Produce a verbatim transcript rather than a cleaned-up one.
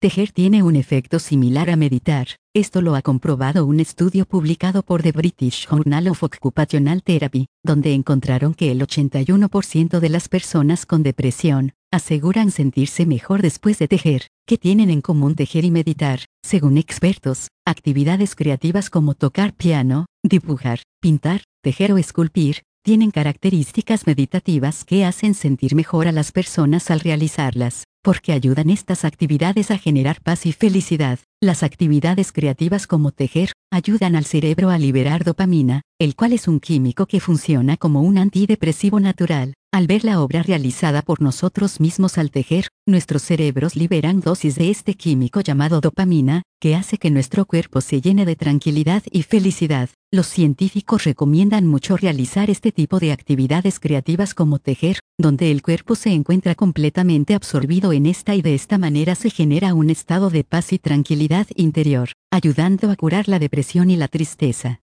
Tejer tiene un efecto similar a meditar. Esto lo ha comprobado un estudio publicado por The British Journal of Occupational Therapy, donde encontraron que el ochenta y uno por ciento de las personas con depresión aseguran sentirse mejor después de tejer. ¿Qué tienen en común tejer y meditar? Según expertos, actividades creativas como tocar piano, dibujar, pintar, tejer o esculpir, tienen características meditativas que hacen sentir mejor a las personas al realizarlas, porque ayudan estas actividades a generar paz y felicidad. Las actividades creativas como tejer ayudan al cerebro a liberar dopamina, el cual es un químico que funciona como un antidepresivo natural. Al ver la obra realizada por nosotros mismos al tejer, nuestros cerebros liberan dosis de este químico llamado dopamina, que hace que nuestro cuerpo se llene de tranquilidad y felicidad. Los científicos recomiendan mucho realizar este tipo de actividades creativas como tejer, donde el cuerpo se encuentra completamente absorbido en esta y de esta manera se genera un estado de paz y tranquilidad interior, ayudando a curar la depresión y la tristeza.